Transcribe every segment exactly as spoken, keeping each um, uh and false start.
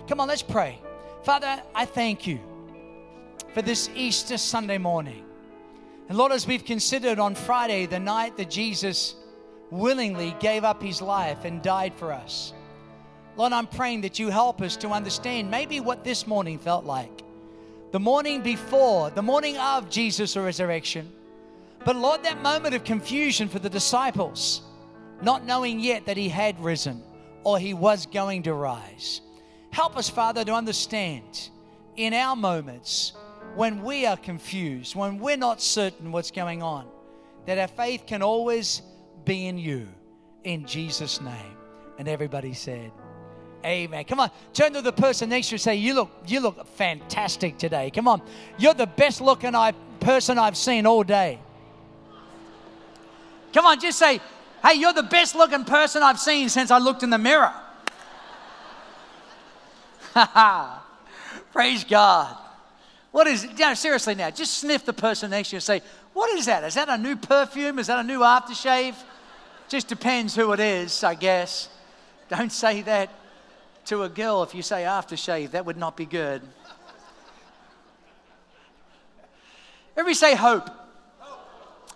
Come on, let's pray. Father, I thank you for this Easter Sunday morning. And Lord, as we've considered on Friday, the night that Jesus willingly gave up his life and died for us, Lord, I'm praying that you help us to understand maybe what this morning felt like. The morning before, the morning of Jesus' resurrection. But Lord, that moment of confusion for the disciples, not knowing yet that he had risen or he was going to rise. Help us, Father, to understand in our moments when we are confused, when we're not certain what's going on, that our faith can always be in you, in Jesus' name. And everybody said, amen. Come on, turn to the person next to you and say, you look, you look fantastic today. Come on, you're the best looking I, person I've seen all day. Come on, just say, hey, you're the best looking person I've seen since I looked in the mirror. Praise God. What is it? No, seriously now, just sniff the person next to you and say, what is that? Is that a new perfume? Is that a new aftershave? Just depends who it is, I guess. Don't say that to a girl if you say aftershave. That would not be good. Everybody say hope. Hope.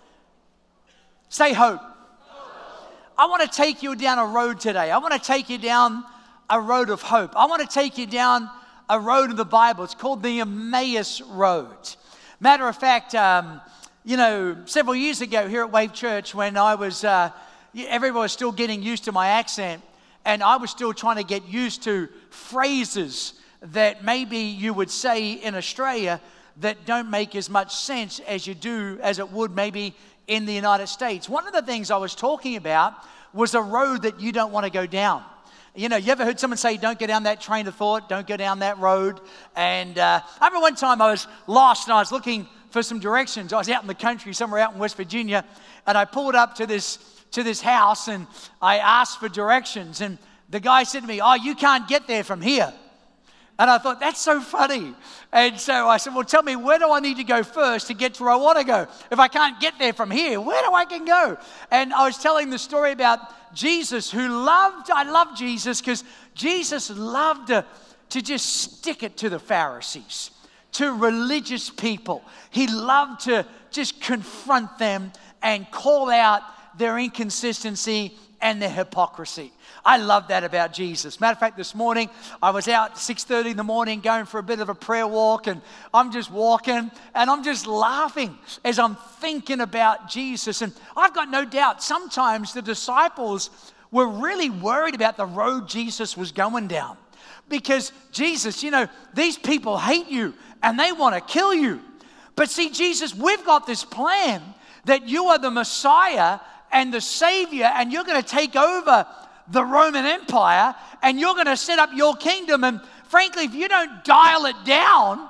Say hope. Hope. I want to take you down a road today. I want to take you down a road of hope. I want to take you down a road in the Bible. It's called the Emmaus Road. Matter of fact, um, you know, several years ago here at Wave Church, when I was, uh, everyone was still getting used to my accent, and I was still trying to get used to phrases that maybe you would say in Australia that don't make as much sense as you do, as it would maybe in the United States. One of the things I was talking about was a road that you don't want to go down. You know, you ever heard someone say, don't go down that train of thought, don't go down that road? And uh, I remember one time I was lost and I was looking for some directions. I was out in the country, somewhere out in West Virginia, and I pulled up to this to this house and I asked for directions. And the guy said to me, oh, you can't get there from here. And I thought, that's so funny. And so I said, well, tell me, where do I need to go first to get to where I want to go? If I can't get there from here, where do I can go? And I was telling the story about Jesus, who loved, I love Jesus because Jesus loved to, to just stick it to the Pharisees, to religious people. He loved to just confront them and call out their inconsistency and their hypocrisy. I love that about Jesus. Matter of fact, this morning, I was out six thirty in the morning going for a bit of a prayer walk, and I'm just walking, and I'm just laughing as I'm thinking about Jesus. And I've got no doubt sometimes the disciples were really worried about the road Jesus was going down. Because Jesus, you know, these people hate you, and they want to kill you. But see, Jesus, we've got this plan that you are the Messiah and the Savior, and you're going to take over the Roman Empire, and you're going to set up your kingdom. And frankly, if you don't dial it down,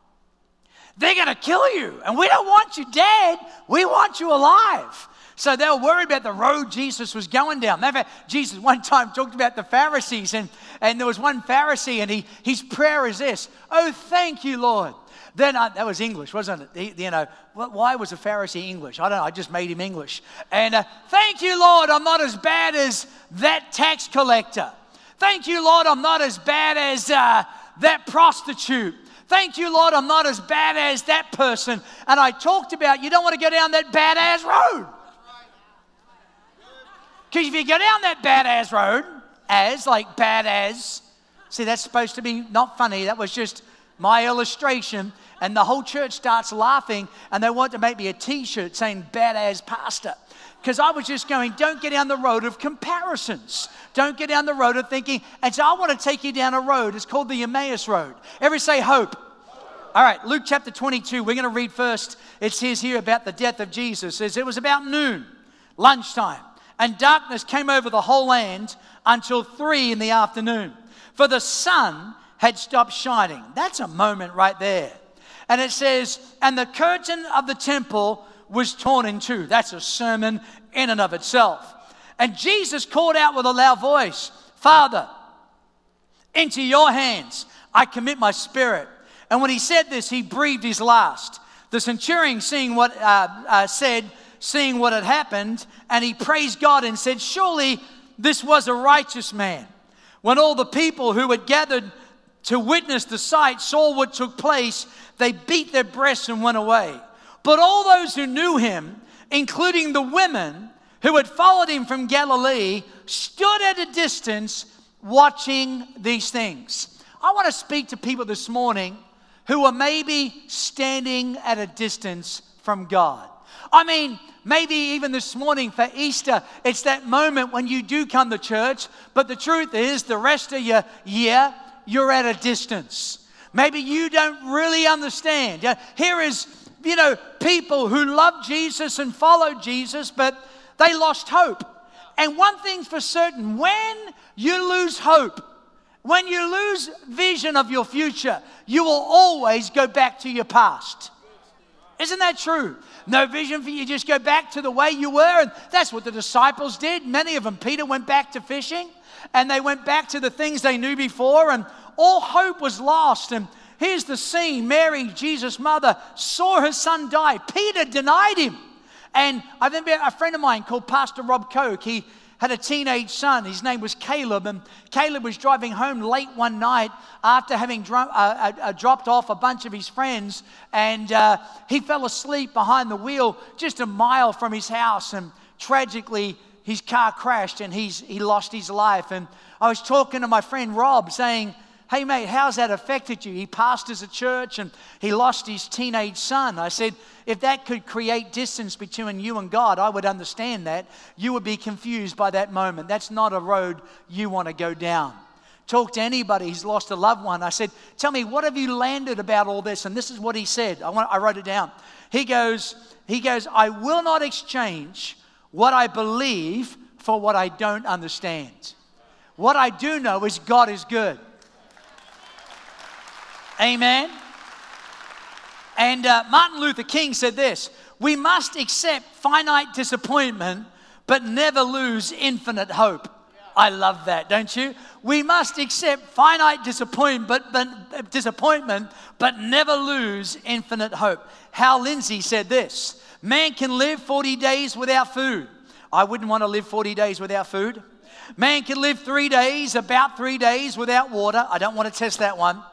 they're going to kill you. And we don't want you dead. We want you alive. So they were worried about the road Jesus was going down. Matter of fact, Jesus one time talked about the Pharisees, and, and there was one Pharisee, and he, his prayer is this: oh, thank you, Lord. Then I, that was English, wasn't it? He, you know, why was a Pharisee English? I don't know. I just made him English. And uh, thank you, Lord, I'm not as bad as that tax collector. Thank you, Lord, I'm not as bad as uh, that prostitute. Thank you, Lord, I'm not as bad as that person. And I talked about you don't want to go down that badass road. Because if you go down that badass road, as like bad as, see, that's supposed to be not funny. That was just my illustration. And the whole church starts laughing, and they want to make me a t-shirt saying badass pastor. Because I was just going, don't get down the road of comparisons. Don't get down the road of thinking. And so I want to take you down a road. It's called the Emmaus Road. Everybody say hope. Hope. All right, Luke chapter twenty-two. We're going to read first. It says here about the death of Jesus. It says it was about noon, lunchtime, and darkness came over the whole land until three in the afternoon. For the sun had stopped shining. That's a moment right there. And it says, and the curtain of the temple was torn in two. That's a sermon in and of itself. And Jesus called out with a loud voice, Father, into your hands I commit my spirit. And when he said this, he breathed his last. The centurion, seeing what uh, uh, said, seeing what had happened, and he praised God and said, surely this was a righteous man. When all the people who had gathered to witness the sight, saw what took place, they beat their breasts and went away. But all those who knew him, including the women who had followed him from Galilee, stood at a distance watching these things. I want to speak to people this morning who are maybe standing at a distance from God. I mean, maybe even this morning for Easter, it's that moment when you do come to church, but the truth is the rest of your year, you're at a distance. Maybe you don't really understand. Here is, you know, people who love Jesus and followed Jesus, but they lost hope. And one thing's for certain, when you lose hope, when you lose vision of your future, you will always go back to your past. Isn't that true? No vision for you, just go back to the way you were. And that's what the disciples did. Many of them, Peter went back to fishing, and they went back to the things they knew before, and all hope was lost. And here's the scene. Mary, Jesus' mother, saw her son die. Peter denied him. And I remember a friend of mine called Pastor Rob Koch, he had a teenage son. His name was Caleb, and Caleb was driving home late one night after having dro- uh, uh, dropped off a bunch of his friends, and uh, he fell asleep behind the wheel just a mile from his house, and tragically his car crashed and he's he lost his life. And I was talking to my friend Rob saying, hey mate, how's that affected you? He pastors a church and he lost his teenage son. I said, if that could create distance between you and God, I would understand that. You would be confused by that moment. That's not a road you want to go down. Talk to anybody who's lost a loved one. I said, tell me, what have you landed about all this? And this is what he said. I want, I wrote it down. He goes, he goes, I will not exchange what I believe for what I don't understand. What I do know is God is good. Amen. And uh, Martin Luther King said this, we must accept finite disappointment, but never lose infinite hope. I love that, don't you? We must accept finite disappointment, but, but, disappointment, but never lose infinite hope. Hal Lindsey said this, man can live forty days without food. I wouldn't want to live forty days without food. Man can live three days, about three days without water. I don't want to test that one.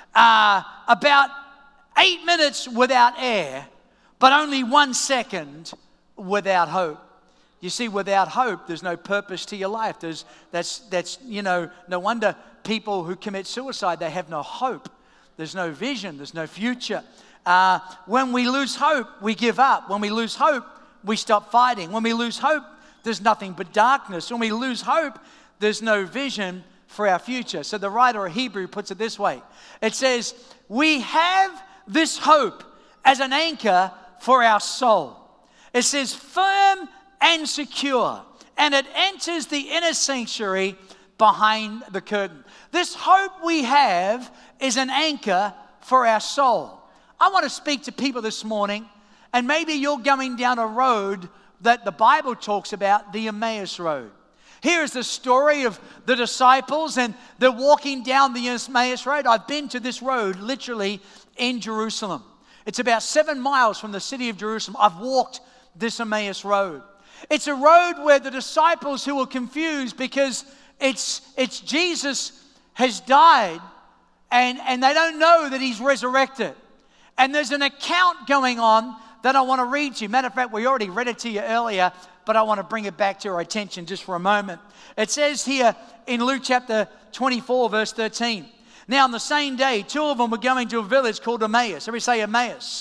Uh, about eight minutes without air, but only one second without hope. You see, without hope, there's no purpose to your life. There's, that's, that's, you know, no wonder people who commit suicide, they have no hope. There's no vision. There's no future. Uh, when we lose hope, we give up. When we lose hope, we stop fighting. When we lose hope, there's nothing but darkness. When we lose hope, there's no vision for our future. So the writer of Hebrew puts it this way. It says, we have this hope as an anchor for our soul. It says, firm and secure, and it enters the inner sanctuary behind the curtain. This hope we have is an anchor for our soul. I want to speak to people this morning, and maybe you're going down a road that the Bible talks about, the Emmaus Road. Here's the story of the disciples, and they're walking down the Emmaus Road. I've been to this road literally in Jerusalem. It's about seven miles from the city of Jerusalem. I've walked this Emmaus Road. It's a road where the disciples who were confused because it's, it's Jesus has died, and, and they don't know that he's resurrected. And there's an account going on that I want to read to you. Matter of fact, we already read it to you earlier, but I want to bring it back to your attention just for a moment. It says here in Luke chapter twenty-four, verse thirteen. Now on the same day, two of them were going to a village called Emmaus. Everybody say Emmaus.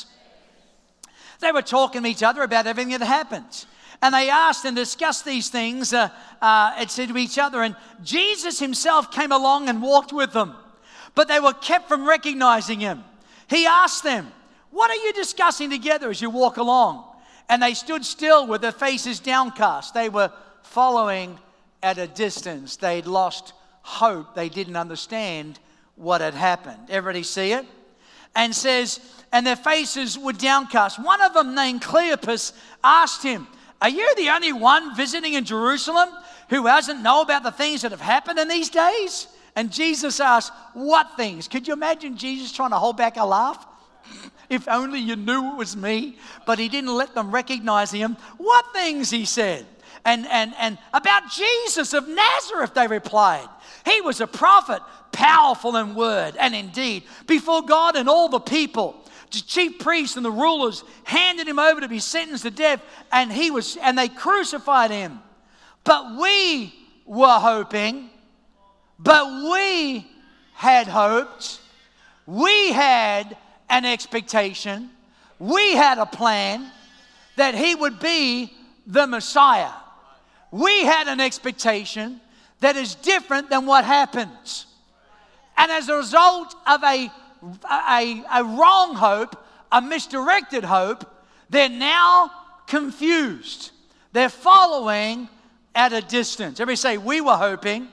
They were talking to each other about everything that happened. And they asked and discussed these things, uh, uh, it said to each other. And Jesus himself came along and walked with them. But they were kept from recognizing him. He asked them, what are you discussing together as you walk along? And they stood still with their faces downcast. They were following at a distance. They'd lost hope. They didn't understand what had happened. Everybody see it? And says, and their faces were downcast. One of them, named Cleopas, asked him, are you the only one visiting in Jerusalem who doesn't know about the things that have happened in these days? And Jesus asked, what things? Could you imagine Jesus trying to hold back a laugh? If only you knew it was me. But he didn't let them recognize him. What things, he said. And, and, and about Jesus of Nazareth, they replied. He was a prophet, powerful in word and in deed, before God and all the people. The chief priests and the rulers handed him over to be sentenced to death, and he was, and they crucified him. But we were hoping, but we had hoped, we had an expectation, we had a plan that he would be the Messiah. We had an expectation that is different than what happens. And as a result of a, a, a wrong hope, a misdirected hope, they're now confused. They're following at a distance. Everybody say, we were hoping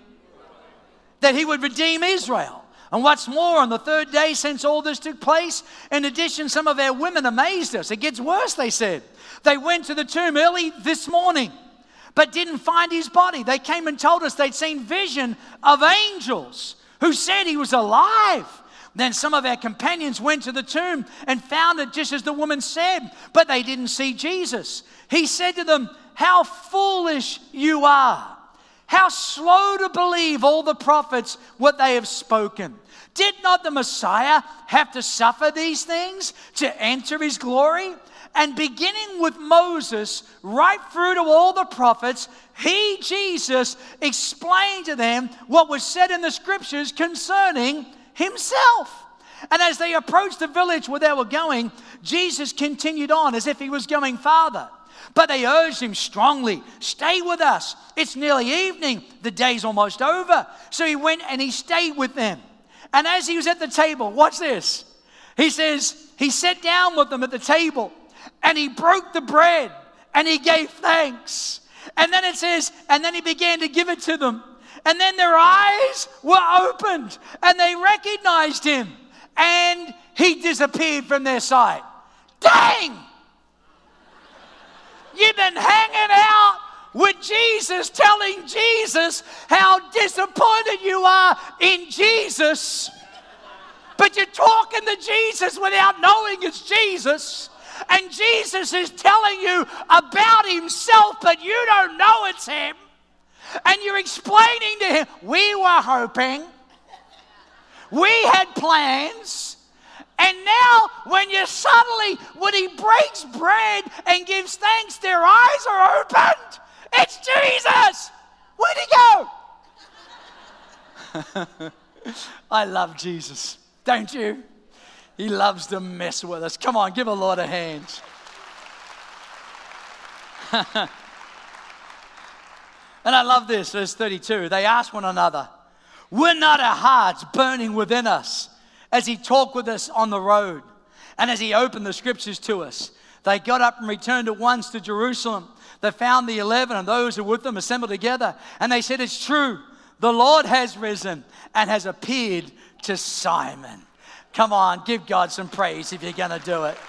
that he would redeem Israel. And what's more, on the third day since all this took place, in addition, some of our women amazed us. It gets worse, they said. They went to the tomb early this morning, but didn't find his body. They came and told us they'd seen vision of angels who said he was alive. Then some of our companions went to the tomb and found it just as the woman said, but they didn't see Jesus. He said to them, how foolish you are. How slow to believe all the prophets, what they have spoken. Did not the Messiah have to suffer these things to enter his glory? And beginning with Moses, right through to all the prophets, he, Jesus, explained to them what was said in the scriptures concerning himself. And as they approached the village where they were going, Jesus continued on as if he was going farther. But they urged him strongly, stay with us. It's nearly evening. The day's almost over. So he went and he stayed with them. And as he was at the table, watch this. He says, he sat down with them at the table and he broke the bread and he gave thanks. And then it says, and then he began to give it to them. And then their eyes were opened and they recognized him and he disappeared from their sight. Dang! You've been hanging out with Jesus, telling Jesus how disappointed you are in Jesus. But you're talking to Jesus without knowing it's Jesus. And Jesus is telling you about himself, but you don't know it's him. And you're explaining to him, we were hoping, we had plans. And now, when you suddenly, when he breaks bread and gives thanks, their eyes are opened. It's Jesus. Where'd he go? I love Jesus, don't you? He loves to mess with us. Come on, give a Lord a hand. And I love this, verse thirty-two. They asked one another, were not our hearts burning within us as he talked with us on the road, and as he opened the scriptures to us? They got up and returned at once to Jerusalem. They found the eleven and those who were with them assembled together. And they said, it's true, the Lord has risen and has appeared to Simon. Come on, give God some praise if you're going to do it.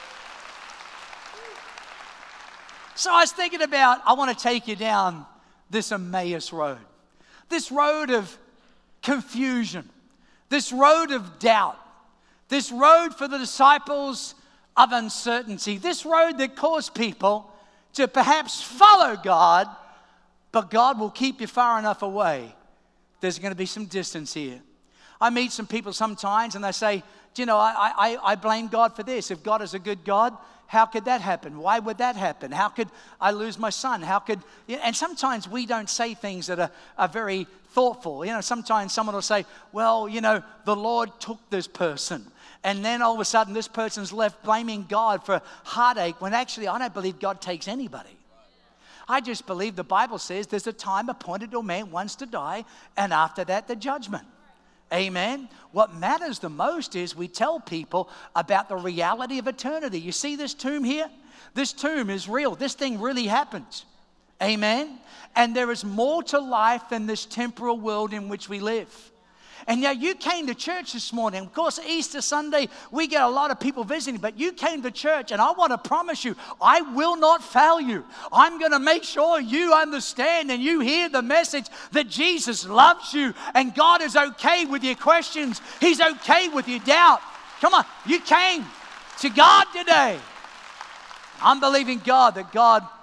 So I was thinking about, I want to take you down this Emmaus road. This road of confusion. This road of doubt, this road for the disciples of uncertainty, this road that caused people to perhaps follow God, but God will keep you far enough away. There's going to be some distance here. I meet some people sometimes and they say, do you know, I, I, I blame God for this. If God is a good God, how could that happen? Why would that happen? How could I lose my son? How could, and sometimes we don't say things that are, are very thoughtful. You know, sometimes someone will say, well, you know, the Lord took this person. And then all of a sudden this person's left blaming God for heartache when actually I don't believe God takes anybody. I just believe the Bible says there's a time appointed to a man once to die, and after that the judgment. Amen. What matters the most is we tell people about the reality of eternity. You see this tomb here? This tomb is real. This thing really happens. Amen. And there is more to life than this temporal world in which we live. And now you came to church this morning. Of course, Easter Sunday, we get a lot of people visiting, but you came to church, and I want to promise you, I will not fail you. I'm going to make sure you understand and you hear the message that Jesus loves you, and God is okay with your questions. He's okay with your doubt. Come on, you came to God today. I'm believing God that God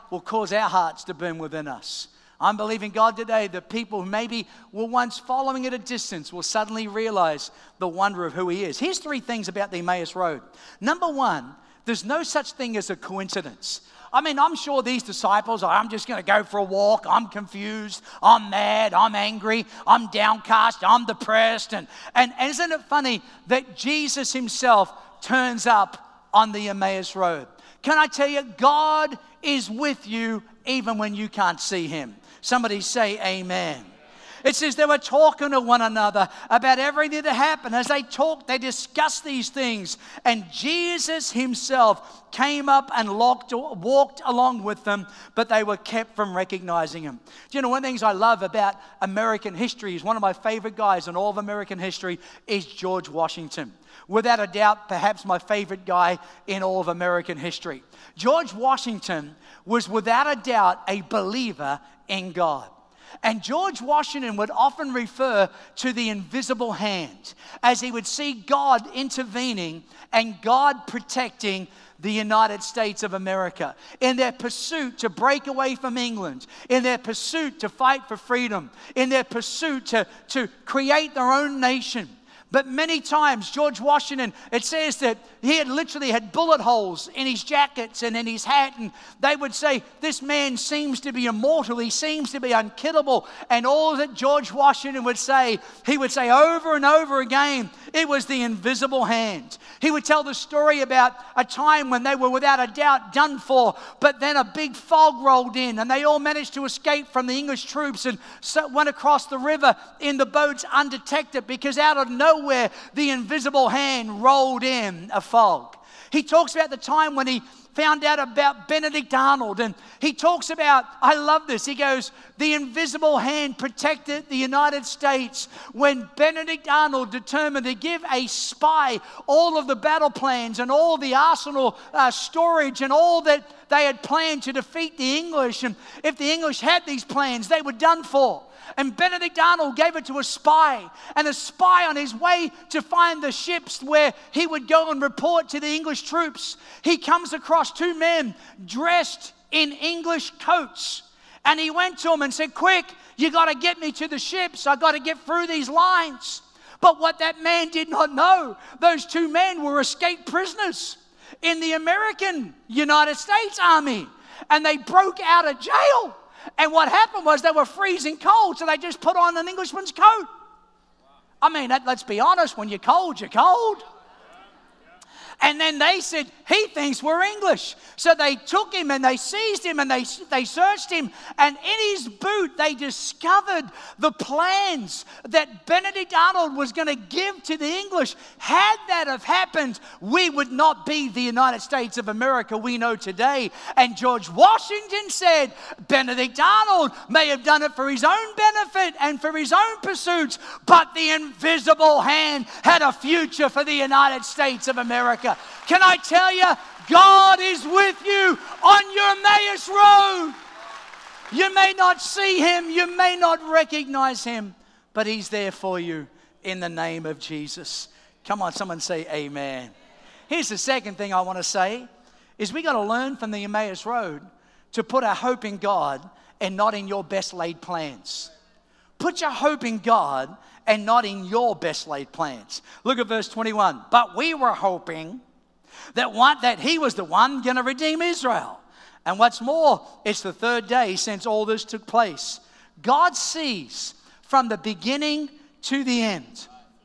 will cause our hearts to burn within us. I'm believing God today that people who maybe were once following at a distance will suddenly realize the wonder of who He is. Here's three things about the Emmaus Road. Number one, there's no such thing as a coincidence. I mean, I'm sure these disciples are, I'm just going to go for a walk. I'm confused. I'm mad. I'm angry. I'm downcast. I'm depressed. And, and, and isn't it funny that Jesus Himself turns up on the Emmaus Road? Can I tell you, God is with you even when you can't see Him. Somebody say amen. It says they were talking to one another about everything that happened. As they talked, they discussed these things. And Jesus Himself came up and walked, walked along with them, but they were kept from recognizing Him. Do you know, one of the things I love about American history is one of my favorite guys in all of American history is George Washington. Without a doubt, perhaps my favorite guy in all of American history. George Washington was without a doubt a believer in God. And George Washington would often refer to the invisible hand as he would see God intervening and God protecting the United States of America in their pursuit to break away from England, in their pursuit to fight for freedom, in their pursuit to, to create their own nation. But many times, George Washington, it says that he had literally had bullet holes in his jackets and in his hat. And they would say, this man seems to be immortal. He seems to be unkillable. And all that George Washington would say, he would say over and over again, it was the invisible hand. He would tell the story about a time when they were without a doubt done for, but then a big fog rolled in and they all managed to escape from the English troops and so went across the river in the boats undetected because out of nowhere the invisible hand rolled in a fog. He talks about the time when he found out about Benedict Arnold, and he talks about, I love this, he goes, the invisible hand protected the United States when Benedict Arnold determined to give a spy all of the battle plans and all the arsenal uh, storage and all that they had planned to defeat the English. And if the English had these plans, they were done for. And Benedict Arnold gave it to a spy, and a spy on his way to find the ships where he would go and report to the English troops. He comes across two men dressed in English coats, and he went to them and said, quick, you got to get me to the ships. I got to get through these lines. But what that man did not know, those two men were escaped prisoners in the American United States Army, and they broke out of jail. And what happened was they were freezing cold, so they just put on an Englishman's coat. I mean, that, let's be honest, when you're cold, you're cold. And then they said, he thinks we're English. So they took him and they seized him and they, they searched him. And in his boot, they discovered the plans that Benedict Arnold was going to give to the English. Had that have happened, we would not be the United States of America we know today. And George Washington said, Benedict Arnold may have done it for his own benefit and for his own pursuits, but the invisible hand had a future for the United States of America. Can I tell you, God is with you on your Emmaus Road. You may not see Him, you may not recognize Him, but He's there for you in the name of Jesus. Come on, someone say amen. Here's the second thing I want to say, is we got to learn from the Emmaus Road to put our hope in God and not in your best laid plans. Put your hope in God and not in your best laid plans. Look at verse twenty-one. But we were hoping that one that He was the one going to redeem Israel. And what's more, it's the third day since all this took place. God sees from the beginning to the end.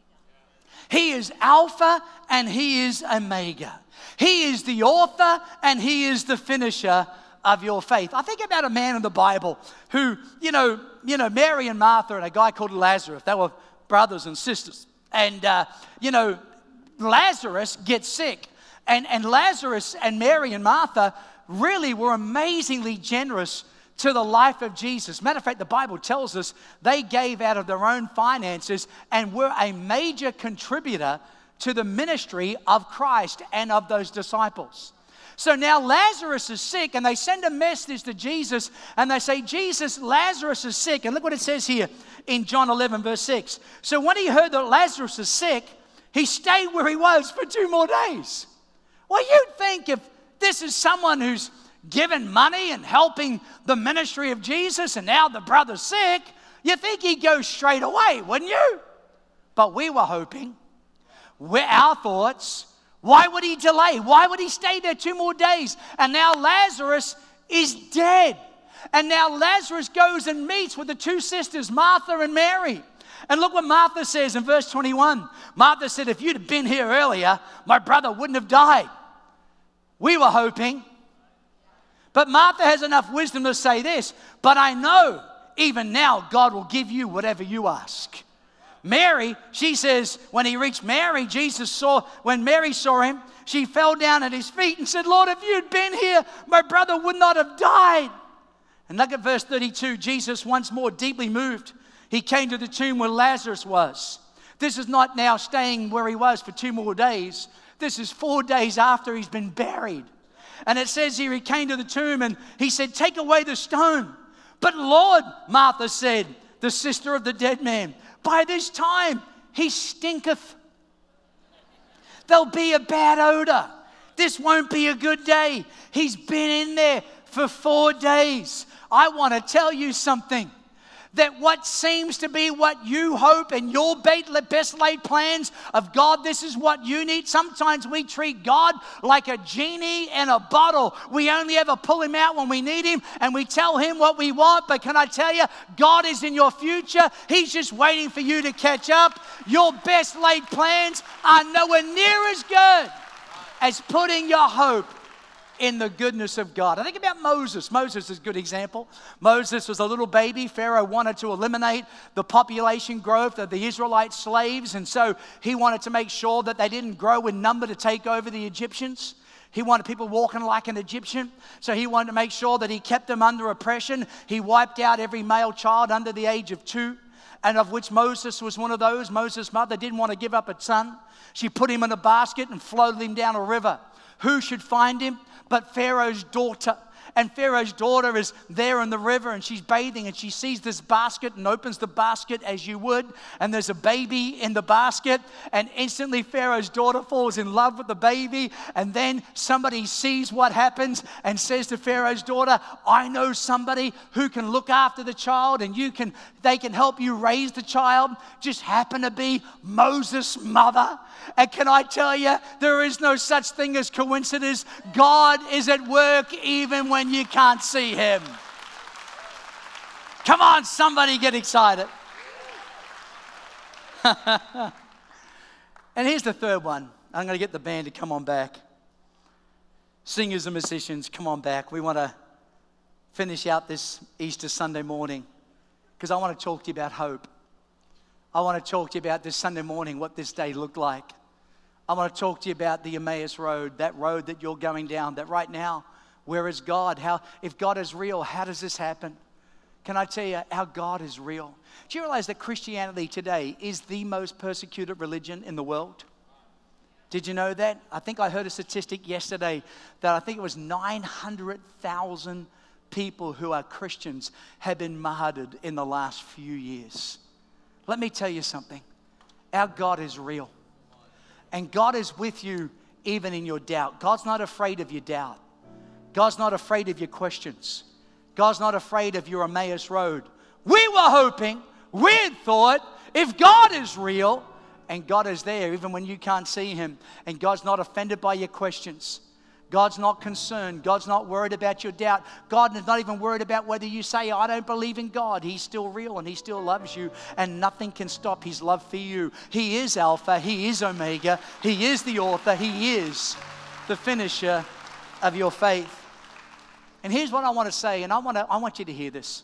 He is Alpha and He is Omega. He is the author and He is the finisher of your faith. I think about a man in the Bible who, you know, you know, Mary and Martha and a guy called Lazarus. They were brothers and sisters. And, uh, you know, Lazarus gets sick. And, and Lazarus and Mary and Martha really were amazingly generous to the life of Jesus. Matter of fact, the Bible tells us they gave out of their own finances and were a major contributor to the ministry of Christ and of those disciples. So now Lazarus is sick, and they send a message to Jesus, and they say, Jesus, Lazarus is sick. And look what it says here in John eleven, verse six. So when he heard that Lazarus is sick, he stayed where he was for two more days. Well, you'd think if this is someone who's giving money and helping the ministry of Jesus, and now the brother's sick, you think he'd go straight away, wouldn't you? But we were hoping, we're our thoughts, why would he delay? Why would he stay there two more days? And now Lazarus is dead. And now Lazarus goes and meets with the two sisters, Martha and Mary. And look what Martha says in verse twenty-one. Martha said, if you'd have been here earlier, my brother wouldn't have died. We were hoping. But Martha has enough wisdom to say this, but I know even now God will give you whatever you ask. Mary, she says, when he reached Mary, Jesus saw, when Mary saw him, she fell down at his feet and said, Lord, if you'd been here, my brother would not have died. And look at verse thirty-two. Jesus, once more deeply moved, he came to the tomb where Lazarus was. This is not now staying where he was for two more days. This is four days after he's been buried. And it says here, he came to the tomb and he said, take away the stone. But Lord, Martha said, the sister of the dead man, by this time he stinketh. There'll be a bad odor. This won't be a good day. He's been in there for four days. I want to tell you something. That what seems to be what you hope and your best laid plans of God, this is what you need. Sometimes we treat God like a genie in a bottle. We only ever pull him out when we need him and we tell him what we want. But can I tell you, God is in your future. He's just waiting for you to catch up. Your best laid plans are nowhere near as good as putting your hope in the goodness of God. I think about Moses. Moses is a good example. Moses was a little baby. Pharaoh wanted to eliminate the population growth of the Israelite slaves, and so he wanted to make sure that they didn't grow in number to take over the Egyptians. He wanted people walking like an Egyptian, so he wanted to make sure that he kept them under oppression. He wiped out every male child under the age of two, and of which Moses was one of those. Moses' mother didn't want to give up a son. She put him in a basket and floated him down a river. Who should find him but Pharaoh's daughter? And Pharaoh's daughter is there in the river and she's bathing and she sees this basket and opens the basket as you would, and there's a baby in the basket, and instantly Pharaoh's daughter falls in love with the baby. And then somebody sees what happens and says to Pharaoh's daughter, I know somebody who can look after the child and you can they can help you raise the child. Just happen to be Moses' mother. And can I tell you, there is no such thing as coincidence. God is at work even when you can't see him. Come on, somebody get excited. And here's the third one. I'm going to get the band to come on back. Singers and musicians, come on back. We want to finish out this Easter Sunday morning because I want to talk to you about hope. I want to talk to you about this Sunday morning, what this day looked like. I want to talk to you about the Emmaus Road, that road that you're going down, that right now, where is God? How, if God is real, how does this happen? Can I tell you how God is real? Do you realize that Christianity today is the most persecuted religion in the world? Did you know that? I think I heard a statistic yesterday that I think it was nine hundred thousand people who are Christians have been martyred in the last few years. Let me tell you something. Our God is real. And God is with you even in your doubt. God's not afraid of your doubt. God's not afraid of your questions. God's not afraid of your Emmaus Road. We were hoping, we had thought, if God is real, and God is there even when you can't see him, and God's not offended by your questions. God's not concerned. God's not worried about your doubt. God is not even worried about whether you say, I don't believe in God. He's still real and he still loves you, and nothing can stop his love for you. He is Alpha. He is Omega. He is the author. He is the finisher of your faith. And here's what I want to say, and I want to, I want you to hear this.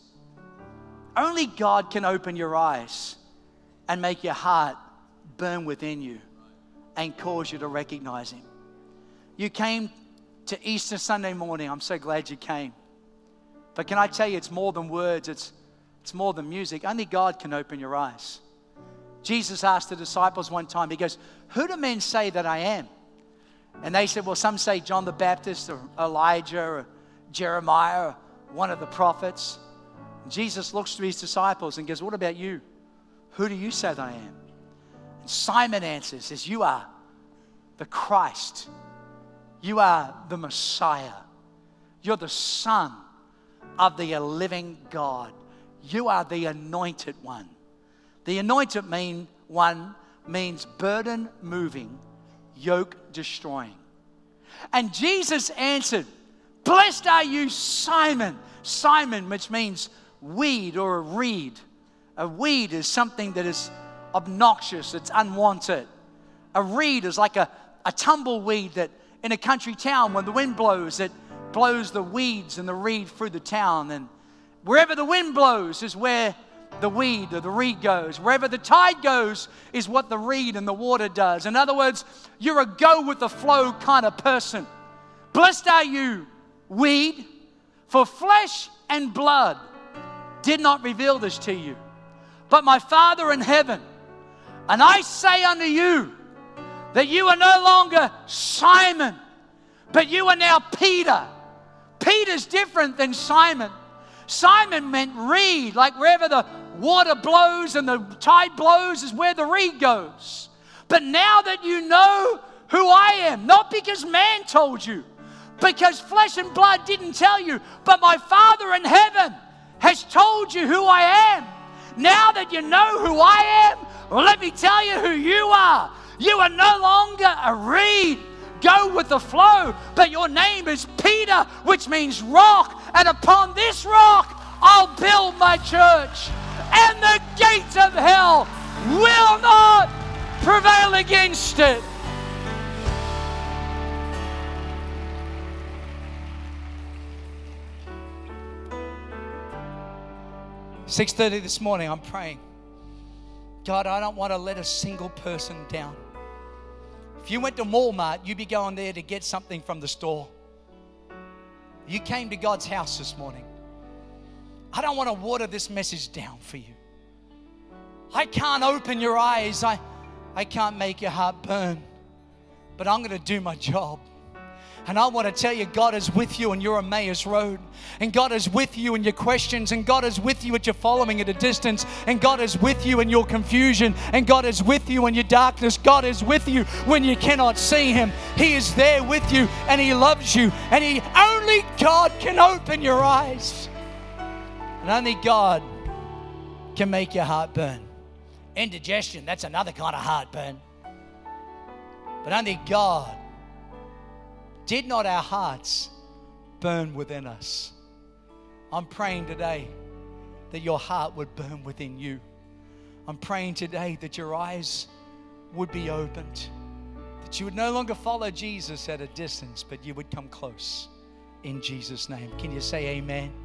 Only God can open your eyes and make your heart burn within you and cause you to recognize him. You came to Easter Sunday morning. I'm so glad you came. But can I tell you, it's more than words. It's, it's more than music. Only God can open your eyes. Jesus asked the disciples one time, he goes, who do men say that I am? And they said, well, some say John the Baptist or Elijah or Jeremiah or one of the prophets. And Jesus looks to his disciples and goes, what about you? Who do you say that I am? And Simon answers, says, you are the Christ. You are the Messiah. You're the Son of the living God. You are the anointed one. The anointed mean, one means burden moving, yoke destroying. And Jesus answered, blessed are you, Simon. Simon, which means weed or a reed. A weed is something that is obnoxious, it's unwanted. A reed is like a, a tumbleweed that in a country town, when the wind blows, it blows the weeds and the reed through the town. And wherever the wind blows is where the weed or the reed goes. Wherever the tide goes is what the reed and the water does. In other words, you're a go with the flow kind of person. Blessed are you, weed, for flesh and blood did not reveal this to you, but my Father in heaven. And I say unto you that you are no longer Simon, but you are now Peter. Peter's different than Simon. Simon meant reed, like wherever the water blows and the tide blows is where the reed goes. But now that you know who I am, not because man told you, because flesh and blood didn't tell you, but my Father in heaven has told you who I am. Now that you know who I am, let me tell you who you are. You are no longer a reed, go with the flow, but your name is Peter, which means rock, and upon this rock I'll build my church, and the gates of hell will not prevail against it. six thirty this morning, I'm praying, God, I don't want to let a single person down. If you went to Walmart, you'd be going there to get something from the store. You came to God's house this morning. I don't want to water this message down for you. I can't open your eyes. I, I can't make your heart burn. But I'm going to do my job. And I want to tell you, God is with you on your Emmaus Road. And God is with you in your questions. And God is with you at your following at a distance. And God is with you in your confusion. And God is with you in your darkness. God is with you when you cannot see Him. He is there with you and He loves you. And He, only God can open your eyes. And only God can make your heart burn. Indigestion, that's another kind of heartburn. But only God. Did not our hearts burn within us? I'm praying today that your heart would burn within you. I'm praying today that your eyes would be opened, that you would no longer follow Jesus at a distance, but you would come close in Jesus' name. Can you say amen?